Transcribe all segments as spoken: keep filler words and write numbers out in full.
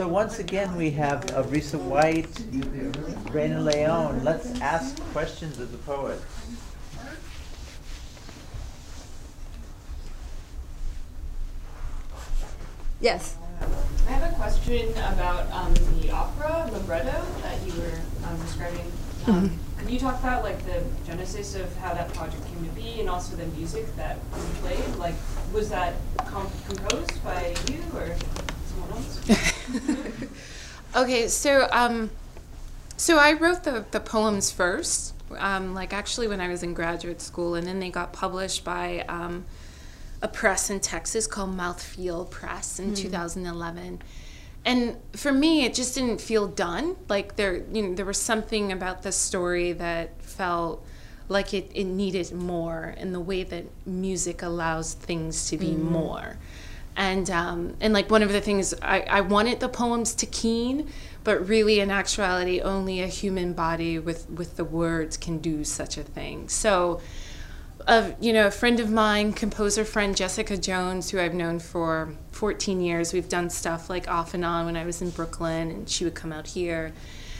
So once again, we have uh, Risa White, Raina Leon. Let's ask questions of the poet. Yes. I have a question about um, the opera libretto that you were um, describing. Um, Mm-hmm. Could you talk about like the genesis of how that project came to be, and also the music that you played? Like, was that com composed by you or someone else? Okay, so um, so I wrote the the poems first, um, like actually when I was in graduate school, and then they got published by um, a press in Texas called Mouthfeel Press in mm. two thousand eleven. And for me, it just didn't feel done. Like there, you know, there was something about the story that felt like it, it needed more in the way that music allows things to be mm. more. And um, and like one of the things, I, I wanted the poems to keen, but really in actuality, only a human body with, with the words can do such a thing. So, uh, you know, a friend of mine, composer friend Jessica Jones, who I've known for fourteen years, we've done stuff like off and on when I was in Brooklyn, and she would come out here.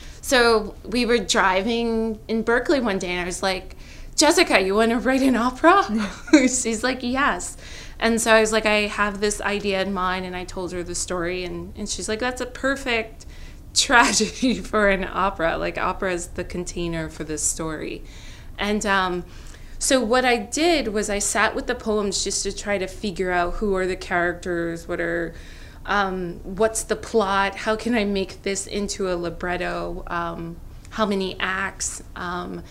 So we were driving in Berkeley one day, and I was like, Jessica, you want to write an opera? She's like, yes. And so I was like, I have this idea in mind, and I told her the story, and, and she's like, that's a perfect tragedy for an opera. Like, opera is the container for this story. And um, so what I did was I sat with the poems just to try to figure out who are the characters, what are, um, what's the plot, how can I make this into a libretto, um, how many acts. Um,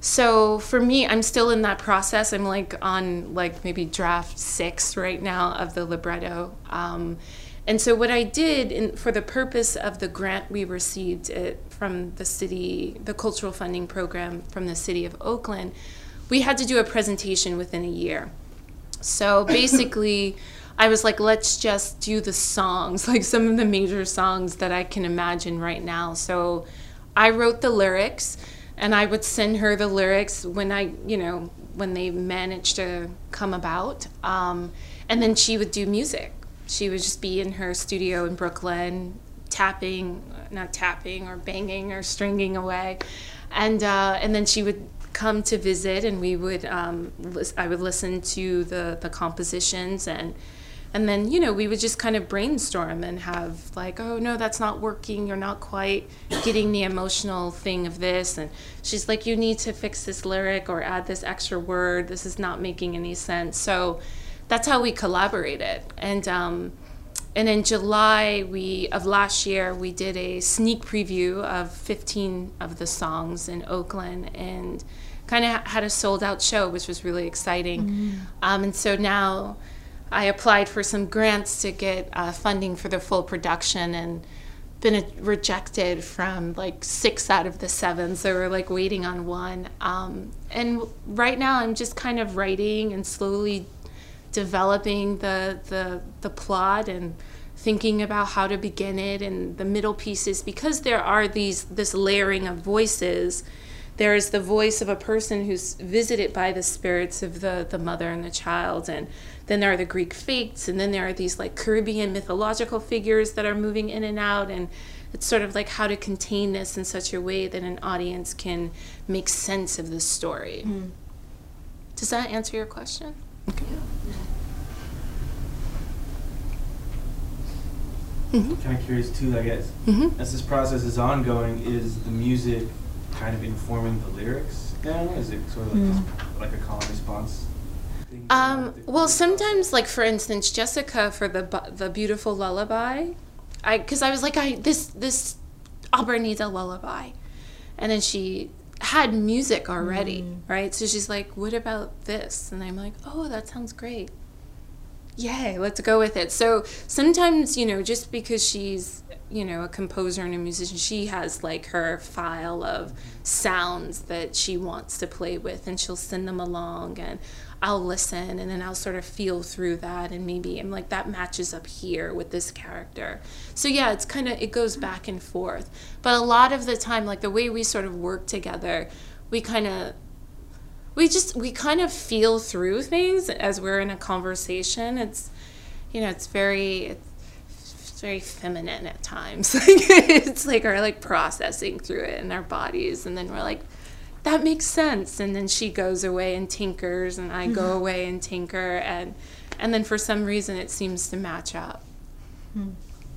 So for me, I'm still in that process. I'm like on like maybe draft six right now of the libretto. Um, and so what I did in, for the purpose of the grant we received it from the city, the cultural funding program from the city of Oakland, we had to do a presentation within a year. So basically, I was like, let's just do the songs, like some of the major songs that I can imagine right now. So I wrote the lyrics. And I would send her the lyrics when I, you know, when they managed to come about. Um, and then she would do music. She would just be in her studio in Brooklyn, tapping, not tapping or banging or stringing away. And uh, and then she would come to visit, and we would, um, I would listen to the, the compositions, and And then, you know, we would just kind of brainstorm and have like, oh, no, that's not working. You're not quite getting the emotional thing of this. And she's like, you need to fix this lyric or add this extra word. This is not making any sense. So that's how we collaborated. And um, and in July we of last year, we did a sneak preview of fifteen of the songs in Oakland, and kind of had a sold out show, which was really exciting. Mm-hmm. um, and so now I applied for some grants to get uh, funding for the full production, and been uh, rejected from like six out of the seven, so we're like waiting on one. Um, and right now I'm just kind of writing and slowly developing the, the, the plot and thinking about how to begin it and the middle pieces, because there are these this layering of voices. There is the voice of a person who's visited by the spirits of the, the mother and the child, and then there are the Greek fates, and then there are these like Caribbean mythological figures that are moving in and out, and it's sort of like how to contain this in such a way that an audience can make sense of the story. Mm. Does that answer your question? Okay. Yeah. Mm-hmm. Kind of curious too, I guess, mm-hmm. as this process is ongoing, is the music kind of informing the lyrics now? Is it sort of like, mm. this, like a call and response? Um, well, sometimes, like for instance, Jessica for the the beautiful lullaby, I because I was like, I this this opera needs a lullaby, and then she had music already, mm. right? So she's like, what about this? And I'm like, oh, that sounds great. Yay, let's go with it. So sometimes, you know, just because she's, you know, a composer and a musician, she has like her file of sounds that she wants to play with, and she'll send them along, and I'll listen, and then I'll sort of feel through that, and maybe I'm like, that matches up here with this character. So yeah, it's kind of, it goes back and forth. But a lot of the time, like the way we sort of work together, we kind of, we just, we kind of feel through things as we're in a conversation. It's, you know, it's very, it's it's very feminine at times. It's like our like processing through it in our bodies, and then we're like, that makes sense. And then she goes away and tinkers, and I go away and tinker, and and then for some reason it seems to match up. Mm.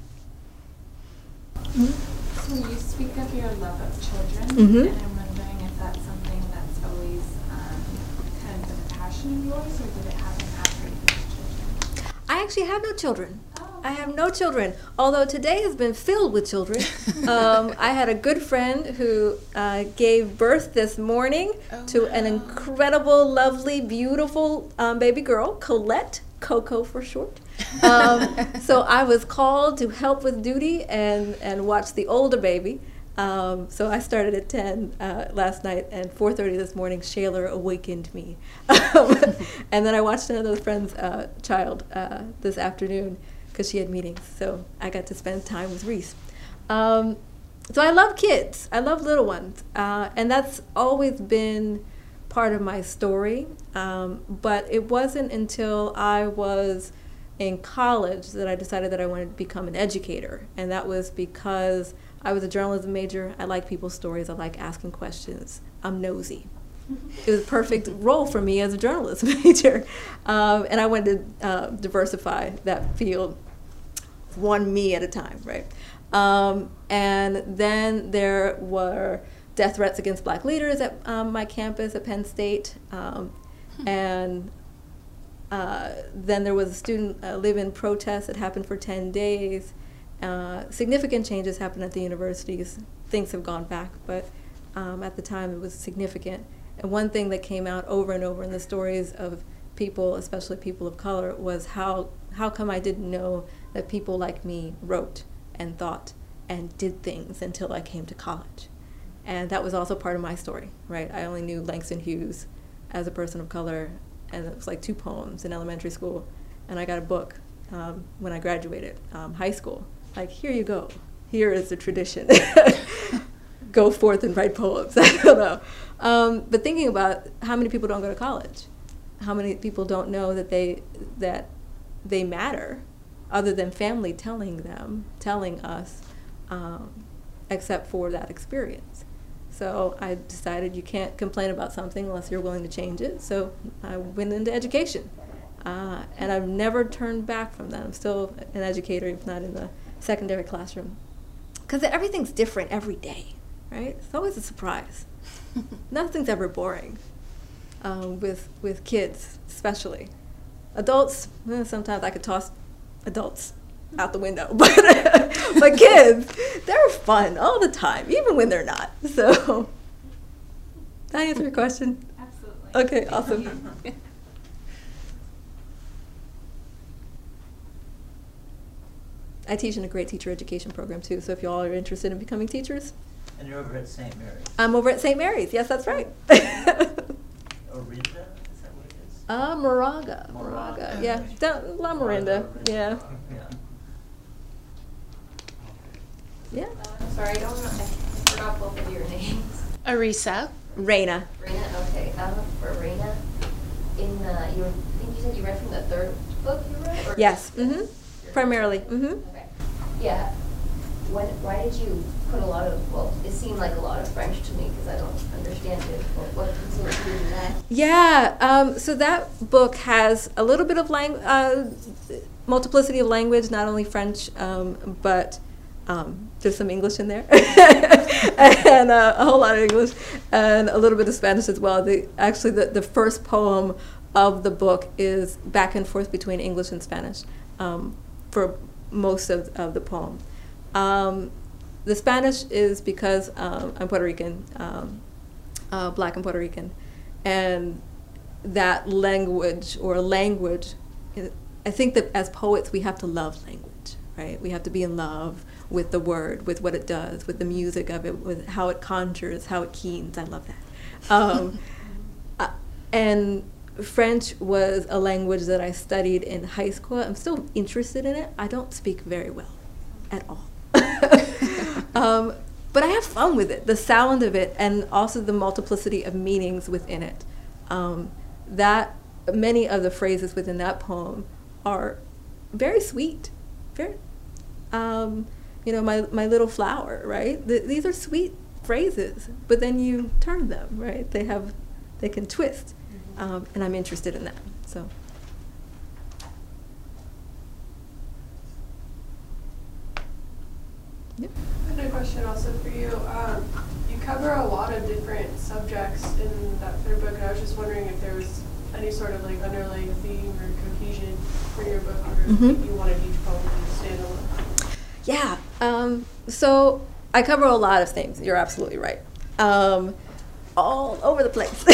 So you speak of your love of children, Mhm. and I'm wondering if that's something that's always um, kind of been a passion of yours, or did it happen after you had children? I actually have no children. Oh. I have no children, although today has been filled with children. um, I had a good friend who uh, gave birth this morning Oh, to an wow. incredible, lovely, beautiful um, baby girl, Colette, Coco for short. Um, so I was called to help with duty and, and watch the older baby. Um, so I started at ten uh, last night, and four thirty this morning, Shayla awakened me. Um, and then I watched another friend's uh, child uh, this afternoon because she had meetings. So I got to spend time with Reese. Um, so I love kids. I love little ones. Uh, and that's always been part of my story. Um, but it wasn't until I was in college that I decided that I wanted to become an educator. And that was because I was a journalism major. I like people's stories. I like asking questions. I'm nosy. It was a perfect role for me as a journalism major. Um, and I wanted to uh, diversify that field one me at a time, right? Um, and then there were death threats against black leaders at um, my campus at Penn State. Um, and uh, then there was a student uh, live-in protest that happened for ten days. Uh, significant changes happened at the universities. Things have gone back, but um, at the time it was significant. And one thing that came out over and over in the stories of people, especially people of color, was how, how come I didn't know that people like me wrote and thought and did things until I came to college. And that was also part of my story, right? I only knew Langston Hughes as a person of color, and it was like two poems in elementary school. And I got a book um, when I graduated um, high school. Like, here you go. Here is the tradition. Go forth and write poems. I don't know. Um, but thinking about how many people don't go to college, how many people don't know that they that they matter, other than family telling them, telling us, um, except for that experience. So I decided you can't complain about something unless you're willing to change it. So I went into education, uh, and I've never turned back from that. I'm still an educator, if not in the secondary classroom, because everything's different every day, right? It's always a surprise. Nothing's ever boring um, with with kids, especially. Adults, eh, sometimes I could toss adults out the window, but but kids, they're fun all the time, even when they're not. So, did I answer your question? Absolutely. Okay, awesome. I teach in a great teacher education program too, so if you all are interested in becoming teachers, And you're over at Saint Mary's. I'm over at Saint Mary's. Yes, that's right. Orinda, is that what it is? Uh, Moraga. Moraga. Moraga. Yeah. Down La Miranda. Yeah. Yeah. Yeah. I'm sorry, I don't know, I forgot both of your names. Arisa. Reina. Raina, okay, um, for Raina, in the, you, were- I think you said you read from the third book you wrote? or Yes. just Mm-hmm. your- Primarily. Mm-hmm. Okay, yeah, when, why did you put a lot of, well, it seemed like a lot of French to me, because I don't understand it, what, what was included in that? Yeah. Um, so that book has a little bit of lang- uh, multiplicity of language, not only French, um, but um, there's some English in there, and uh, a whole lot of English, and a little bit of Spanish as well. The, actually, the, the first poem of the book is back and forth between English and Spanish um, for most of, of the poem. Um, the Spanish is because um, I'm Puerto Rican, um, uh, Black and Puerto Rican, and that language or language, I think that as poets we have to love language, right? We have to be in love with the word, with what it does, with the music of it, with how it conjures, how it keens. I love that. Um, uh, and French was a language that I studied in high school. I'm still interested in it. I don't speak very well at all. um, but I have fun with it, the sound of it, and also the multiplicity of meanings within it. Um, that many of the phrases within that poem are very sweet, very um, you know, my, my little flower, right? Th- these are sweet phrases, but then you turn them, right? They have, they can twist, um, and I'm interested in that, so. Yep. I had a question also for you. Um, you cover a lot of different subjects in that third book, and I was just wondering if there was any sort of like underlying theme or cohesion for your book, or Mm-hmm. if you wanted each poem to stand alone. Yeah. Um, so I cover a lot of things. You're absolutely right. Um, all over the place.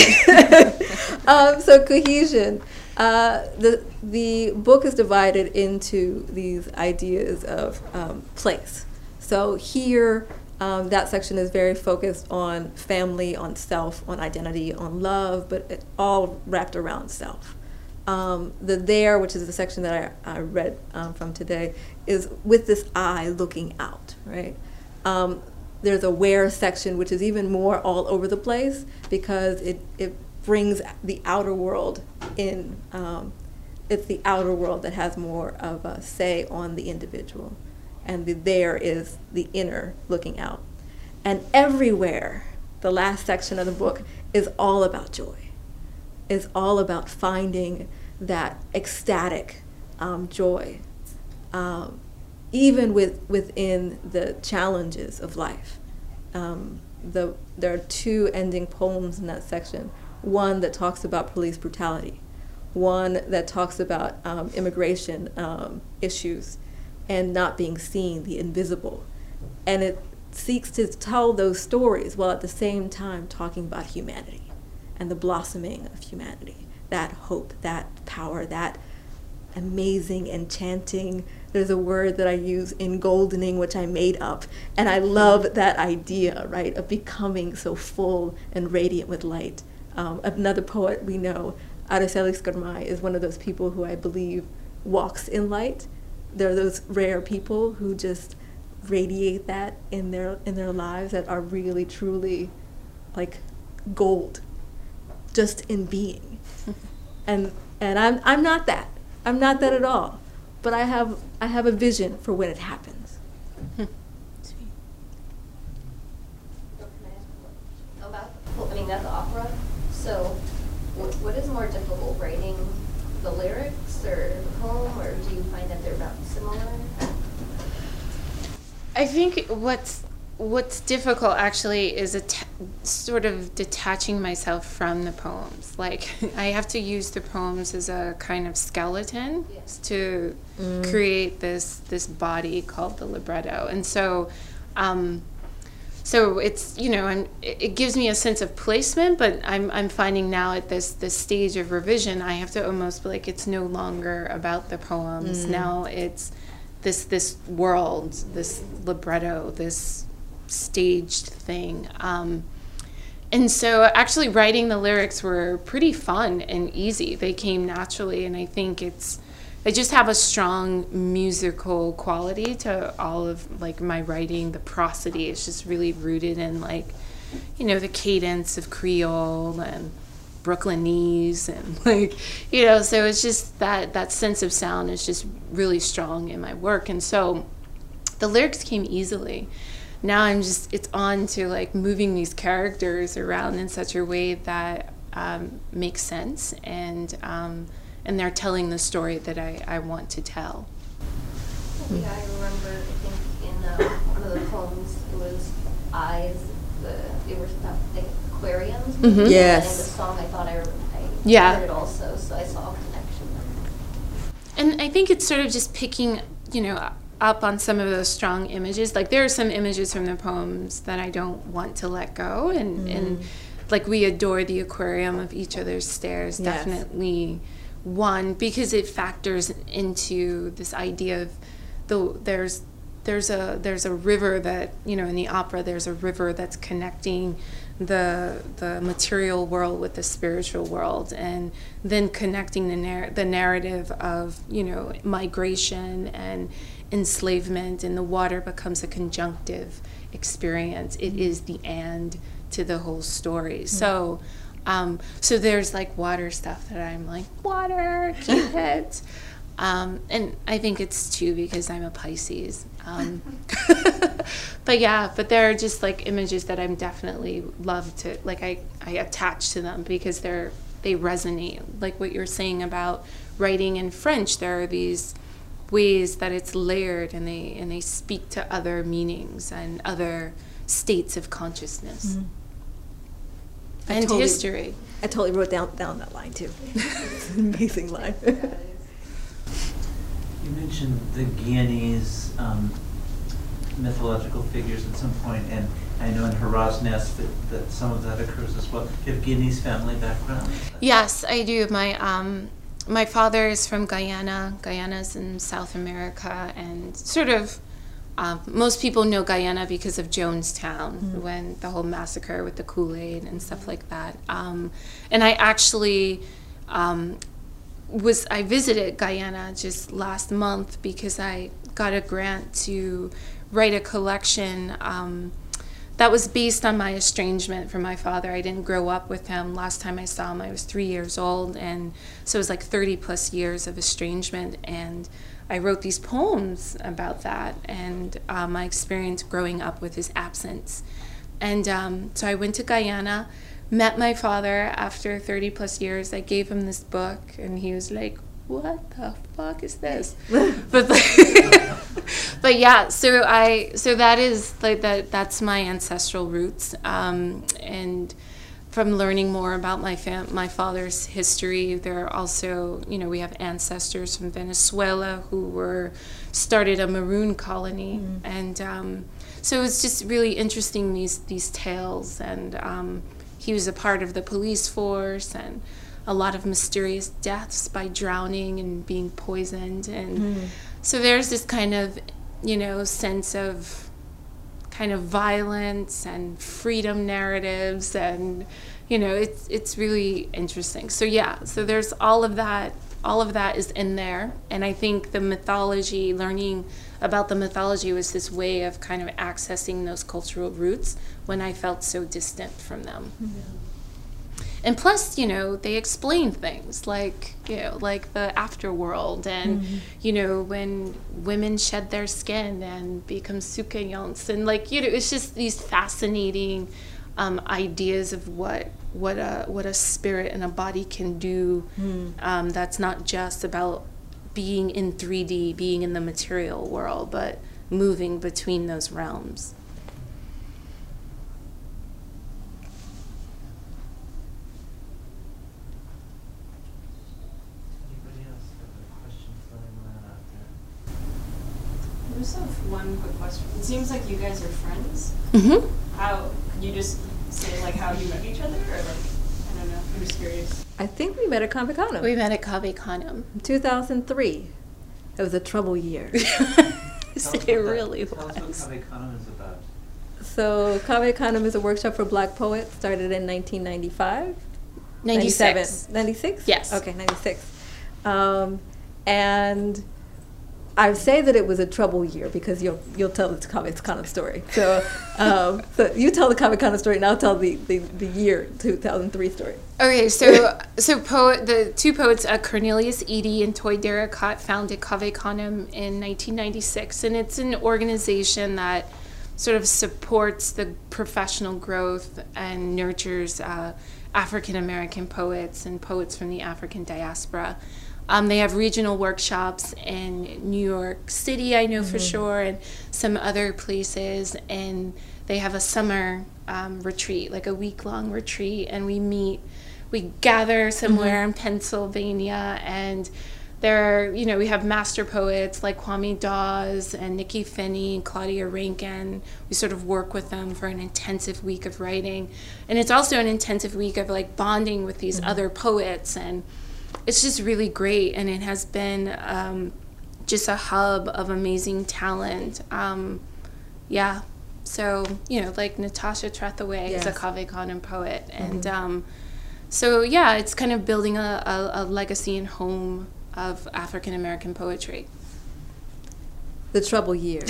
um, so cohesion. Uh, the the book is divided into these ideas of um, place. So here, um, that section is very focused on family, on self, on identity, on love, but it all wrapped around self. Um, the there, which is the section that I, I read um, from today, is with this eye looking out, right? Um, there's a where section, which is even more all over the place because it, it brings the outer world in. Um, it's the outer world that has more of a say on the individual. And the there is the inner looking out. And everywhere, the last section of the book is all about joy. It's all about finding that ecstatic um, joy, um, even with within the challenges of life. Um, the, there are two ending poems in that section. One that talks about police brutality, one that talks about um, immigration um, issues, and not being seen, the invisible. And it seeks to tell those stories while at the same time talking about humanity and the blossoming of humanity, that hope, that power, that amazing, enchanting, there's a word that I use, engoldening, which I made up, and I love that idea, right, of becoming so full and radiant with light. Um, another poet we know, Aracelis Garmay, is one of those people who I believe walks in light. There are those rare people who just radiate that in their in their lives that are really truly like gold, just in being. and and I'm I'm not that. I'm not that at all. But I have I have a vision for when it happens. About, well, I mean, that's opera. So, what, what is more difficult, writing the lyrics or the poem, or do you find that they're about similar? I think what's what's difficult actually is a t- sort of detaching myself from the poems. Like I have to use the poems as a kind of skeleton Yes. to mm. create this this body called the libretto, and so. Um, So it's, you know, I'm, it gives me a sense of placement, but I'm I'm finding now at this this stage of revision, I have to almost be like, it's no longer about the poems. Mm. Now it's this this world, this libretto, this staged thing. Um, and so actually writing the lyrics were pretty fun and easy. They came naturally, and I think it's, I just have a strong musical quality to all of like my writing. The prosody is just really rooted in like, you know, the cadence of Creole and Brooklynese and like, you know, so it's just that that sense of sound is just really strong in my work. And so the lyrics came easily. Now I'm just, it's on to like moving these characters around in such a way that um, makes sense, and um, and they're telling the story that I, I want to tell. Yeah, I remember, I think in uh, one of the poems, it was eyes, the, they were stuff like aquariums. Mm-hmm. Yes. And in the song, I thought I, I Yeah. heard it also, so I saw a connection there. And I think it's sort of just picking, you know, up on some of those strong images. Like there are some images from the poems that I don't want to let go, and, mm. and like we adore the aquarium of each other's stares, yes. Definitely one, because it factors into this idea of the there's there's a there's a river that, you know, in the opera there's a river that's connecting the the material world with the spiritual world, and then connecting the narr- the narrative of, you know, migration and enslavement, and the water becomes a conjunctive experience. It is the and to the whole story. Mm-hmm. So um, so there's like water stuff that I'm like, water, keep it. Um, and I think it's too because I'm a Pisces. Um, but yeah, but there are just like images that I'm definitely love to, like I, I attach to them because they're, they resonate. Like what you're saying about writing in French, there are these ways that it's layered and they, and they speak to other meanings and other states of consciousness. Mm-hmm. And totally, history. I totally wrote down, down that line too. It's an amazing line. You mentioned the Guyanese um, mythological figures at some point, and I know in Hurrah's Nest that, that some of that occurs as well. Do you have Guyanese family background? Yes, I do. My um, my father is from Guyana. Guyana's in South America, and sort of um, most people know Guyana because of Jonestown, mm-hmm. when the whole massacre with the Kool-Aid and stuff like that. Um, and I actually um, was I visited Guyana just last month because I got a grant to write a collection um, that was based on my estrangement from my father. I didn't grow up with him. Last time I saw him, I was three years old, and so it was like thirty plus years of estrangement. And I wrote these poems about that and uh, my experience growing up with his absence. And um, so I went to Guyana, met my father after thirty plus years. I gave him this book, and he was like, what the fuck is this? but but yeah, so I so that is like that that's my ancestral roots, um, and from learning more about my fam- my father's history, there are also, you know, we have ancestors from Venezuela who were started a maroon colony, mm. and um, so it's just really interesting, these these tales. And um, he was a part of the police force, and a lot of mysterious deaths by drowning and being poisoned. And mm. so there's this kind of, you know, sense of kind of violence and freedom narratives, and, you know, it's it's really interesting. So yeah, so there's all of that, all of that is in there. And I think the mythology, learning about the mythology was this way of kind of accessing those cultural roots when I felt so distant from them. Mm-hmm. And plus, you know, they explain things like, you know, like the afterworld, and, mm-hmm. you know, when women shed their skin and become sukeyons, and, like, you know, it's just these fascinating um, ideas of what what a what a spirit and a body can do. Mm. Um, that's not just about being in three D, being in the material world, but moving between those realms. I just have one quick question. It seems like you guys are friends. Mm-hmm. How, can you just say like how you met each other, or like, I don't know, I'm just curious. I think we met at Convicanum. We met at Convicanum. two thousand three. It was a trouble year. It really was. Tell us what Convicanum is about. So Convicanum is a workshop for Black poets, started in nineteen ninety-five? ninety-six. ninety-six? Yes. Okay, ninety-six. Um, and I say that it was a trouble year because you'll you'll tell the Convicanum story. So, um, so you tell the Convicanum story, and I'll tell the, the, the year two thousand three story. Okay, so so poet the two poets, uh, Cornelius Eady and Toy Derricotte, founded Convicanum in nineteen ninety-six, and it's an organization that sort of supports the professional growth and nurtures uh, African American poets and poets from the African diaspora. Um, they have regional workshops in New York City, I know mm-hmm. for sure, and some other places. And they have a summer um, retreat, like a week-long retreat, and we meet, we gather somewhere mm-hmm. in Pennsylvania, and there are, you know, we have master poets like Kwame Dawes and Nikki Finney and Claudia Rankin. We sort of work with them for an intensive week of writing. And it's also an intensive week of like bonding with these mm-hmm. other poets, and it's just really great, and it has been um, just a hub of amazing talent. Um, yeah, so, you know, like Natasha Trethewey yes. is a Convicanum poet. And mm-hmm. um, so, yeah, it's kind of building a, a, a legacy and home of African American poetry. The trouble year.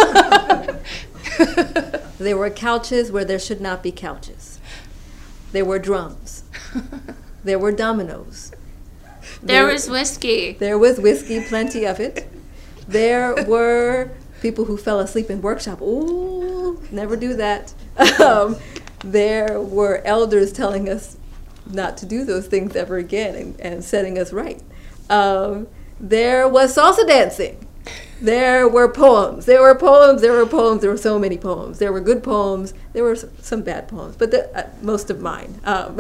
There were couches where there should not be couches. There were drums. There were dominoes. There was whiskey. There was whiskey, plenty of it. There were people who fell asleep in workshop. Ooh, never do that. Um, there were elders telling us not to do those things ever again and, and setting us right. Um, there was salsa dancing. There were poems. There were poems. There were poems. There were so many poems. There were good poems. There were some, some bad poems, but the, uh, most of mine, um,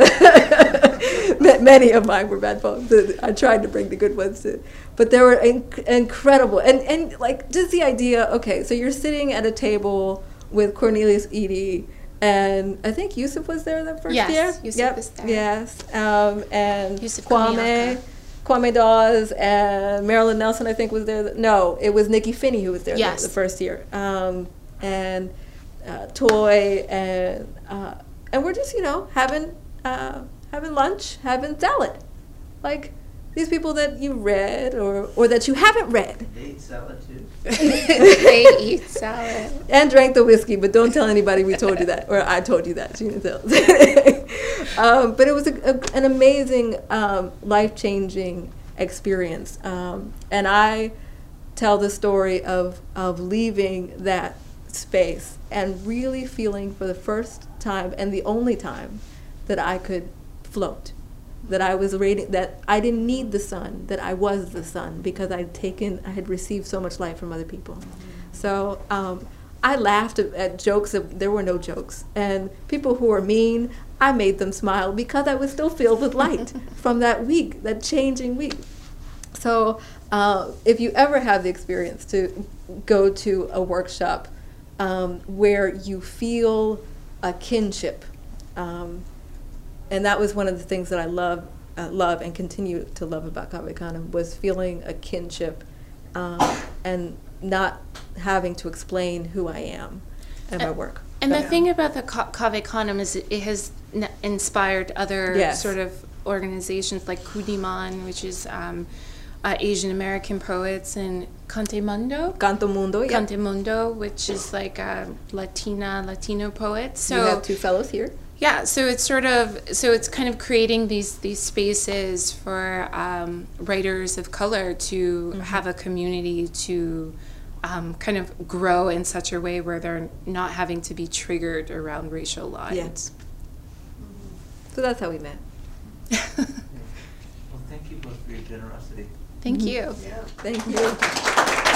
many of mine were bad poems. I tried to bring the good ones to, but they were inc- incredible. And and like just the idea. Okay, so you're sitting at a table with Cornelius Eady, and I think Yusuf was there the first Yes, year. Yusuf yep. was there. Yes, um, and Yusuf Kwame. Kamiaka. Kwame Dawes and Marilyn Nelson, I think, was there. No, it was Nikki Finney who was there Yes. the, the first year. Um, and uh, Toy, and uh, and we're just, you know, having uh, having lunch, having salad. Like, these people that you read or, or that you haven't read. They eat salad too. They eat salad. And drank the whiskey, but don't tell anybody we told you that, or I told you that. You didn't tell. um, but it was a, a, an amazing, um, life-changing experience. Um, and I tell the story of, of leaving that space and really feeling for the first time and the only time that I could float. That I was rating, that I didn't need the sun, that I was the sun, because I'd taken, I had received so much light from other people. So um, I laughed at, at jokes, of, there were no jokes. And people who were mean, I made them smile because I was still filled with light from that week, that changing week. So uh, if you ever have the experience to go to a workshop um, where you feel a kinship, um, and that was one of the things that I love, uh, love and continue to love about Cave Canem, was feeling a kinship um, and not having to explain who I am and my work. And the Yeah. thing about the Ca- Cave Canem is it has n- inspired other Yes. sort of organizations like Kudiman, which is um, uh, Asian American poets, and Cante Mundo. Canto Mundo, yeah. Cante Mundo, which is like uh, Latina, Latino poets. So you have two fellows here. yeah, so it's sort of so it's kind of creating these these spaces for um, writers of color to Mm-hmm. have a community to um, kind of grow in such a way where they're not having to be triggered around racial lines. Yes. So that's how we met. Well, thank you both for your generosity. Thank you. Yeah. Thank you.